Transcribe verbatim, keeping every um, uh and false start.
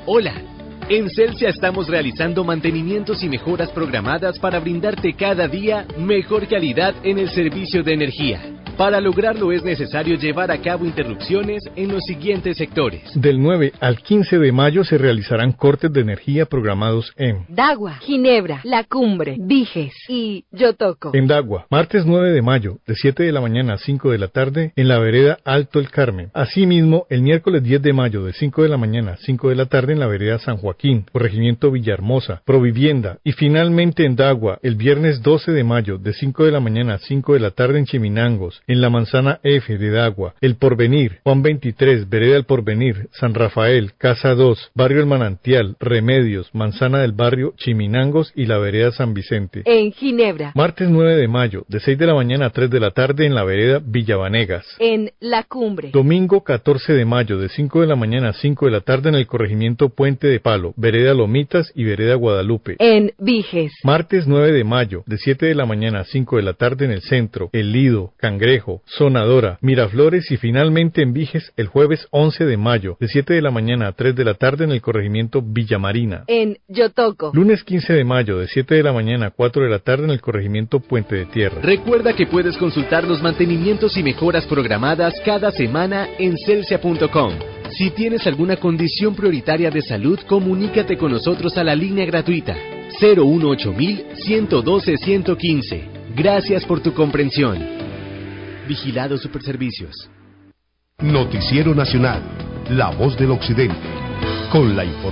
Hola, en Celsia estamos realizando mantenimientos y mejoras programadas para brindarte cada día mejor calidad en el servicio de energía. Para lograrlo es necesario llevar a cabo interrupciones en los siguientes sectores. Del nueve al quince de mayo se realizarán cortes de energía programados en Dagua, Ginebra, La Cumbre, Viges y Yotoco. En Dagua, martes nueve de mayo, de siete de la mañana a cinco de la tarde, en la vereda Alto el Carmen. Asimismo, el miércoles diez de mayo, de cinco de la mañana a cinco de la tarde, en la vereda San Joaquín, corregimiento Villahermosa, Provivienda. Y finalmente en Dagua, el viernes doce de mayo, de cinco de la mañana a cinco de la tarde, en Chiminangos, en la manzana F de Dagua, El Porvenir, Juan veintitrés, vereda El Porvenir, San Rafael, Casa dos, barrio El Manantial, Remedios, manzana del barrio Chiminangos y la vereda San Vicente. En Ginebra, Martes nueve de mayo, de seis de la mañana a tres de la tarde, en la vereda Villavanegas. en La Cumbre. Domingo catorce de mayo, de cinco de la mañana a cinco de la tarde, en el corregimiento Puente de Palo, vereda Lomitas y vereda Guadalupe. En Viges. Martes nueve de mayo, de siete de la mañana a cinco de la tarde, en el centro, El Lido, Cangrejo, Sonadora, Miraflores y finalmente en Viges el jueves once de mayo, de siete de la mañana a tres de la tarde, en el corregimiento Villamarina. En Yotoco. Lunes quince de mayo, de siete de la mañana a cuatro de la tarde, en el corregimiento Puente de Tierra. Recuerda que puedes consultar los mantenimientos y mejoras programadas cada semana en celsia punto com. Si tienes alguna condición prioritaria de salud, comunícate con nosotros a la línea gratuita cero uno ocho mil, ciento doce, ciento quince. Gracias por tu comprensión. Vigilado Superservicios. Noticiero Nacional, la voz del occidente, con la información.